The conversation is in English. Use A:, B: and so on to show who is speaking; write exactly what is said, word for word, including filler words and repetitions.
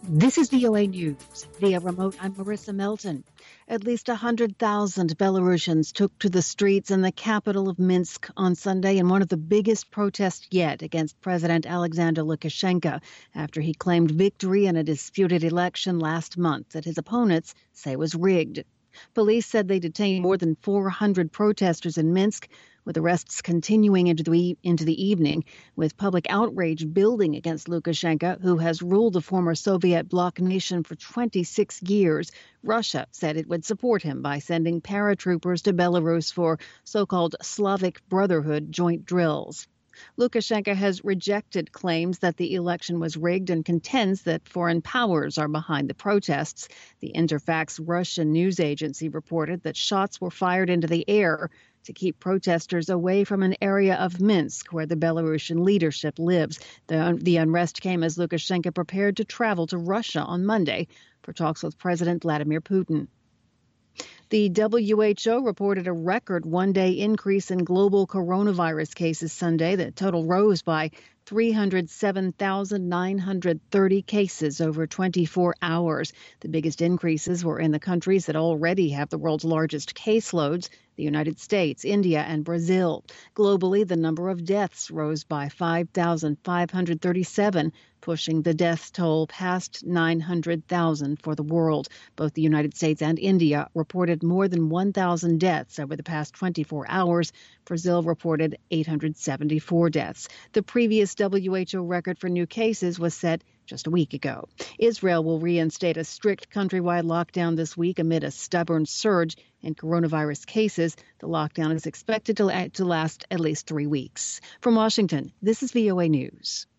A: This is V O A News. Via remote, I'm Marissa Melton. At least one hundred thousand Belarusians took to the streets in the capital of Minsk on Sunday in one of the biggest protests yet against President Alexander Lukashenko after he claimed victory in a disputed election last month that his opponents say was rigged. Police said they detained more than four hundred protesters in Minsk, with arrests continuing into the, into the evening, with public outrage building against Lukashenko, who has ruled the former Soviet bloc nation for twenty-six years. Russia said it would support him by sending paratroopers to Belarus for so-called Slavic Brotherhood joint drills. Lukashenko has rejected claims that the election was rigged and contends that foreign powers are behind the protests. The Interfax Russian news agency reported that shots were fired into the air to keep protesters away from an area of Minsk where the Belarusian leadership lives. The, the unrest came as Lukashenko prepared to travel to Russia on Monday for talks with President Vladimir Putin. The W H O reported a record one-day increase in global coronavirus cases Sunday. The total rose by three hundred seven thousand nine hundred thirty cases over twenty-four hours. The biggest increases were in the countries that already have the world's largest caseloads, the United States, India, and Brazil. Globally, the number of deaths rose by five thousand five hundred thirty-seven, pushing the death toll past nine hundred thousand for the world. Both the United States and India reported more than one thousand deaths over the past twenty-four hours. Brazil reported eight hundred seventy-four deaths. The previous W H O record for new cases was set just a week ago. Israel will reinstate a strict countrywide lockdown this week amid a stubborn surge in coronavirus cases. The lockdown is expected to, to last at least three weeks. From Washington, this is V O A News.